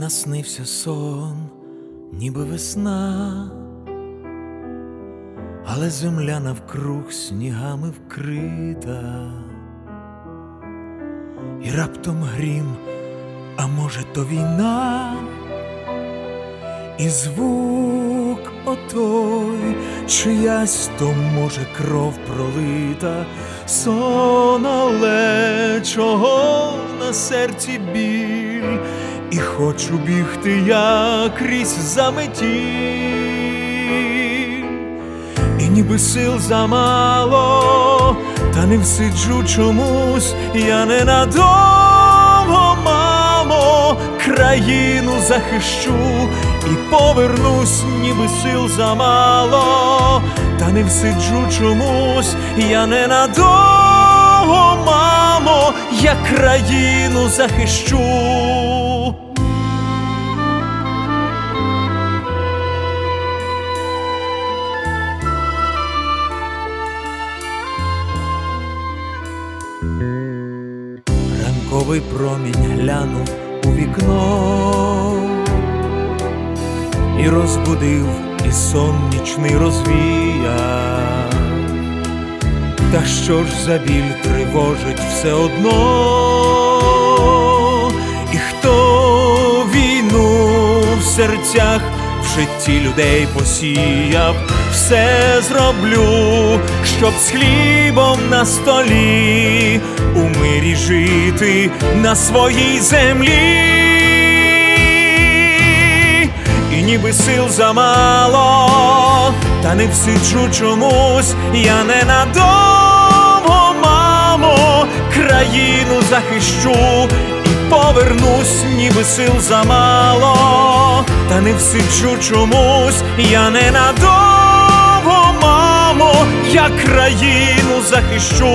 наснився сон, ніби весна, але земля навкруг снігами вкрита, і раптом грім, а може то війна, і звук отой, чиясь то може кров пролита, сон, але чого на серці біль, і хочу бігти я крізь заметіль, і ніби сил замало, та не всиджу чомусь я ненадовго, мамо, країну захищу і повернусь, ніби сил замало, та не всиджу чомусь я ненадовго, мамо, я країну захищу. Ранковий промінь глянув у вікно і розбудив, і сон нічний розвіяв. Та що ж за біль тривожить все одно, і хто війну в серцях в житті людей посіяв, все зроблю, щоб з хлібом на столі у мирі жити на своїй землі. І ніби сил замало, та не всиджу чомусь я ненадовго, мамо, країну захищу і повернусь, ніби сил замало, та не всиджу чомусь я ненадовго, мамо, я країну захищу.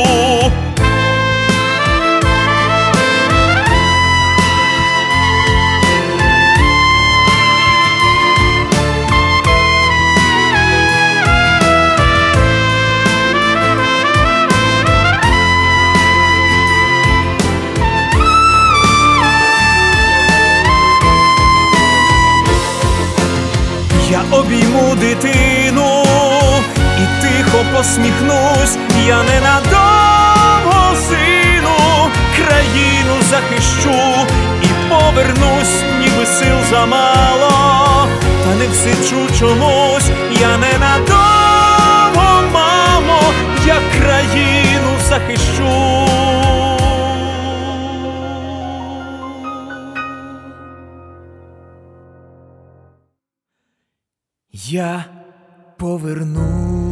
Я обійму дитину і тихо посміхнусь, я ненадовго, сину, країну захищу і повернусь, ніби сил замало, та не всиджу чомусь я ненадовго, мамо, я країну захищу. Я повернусь.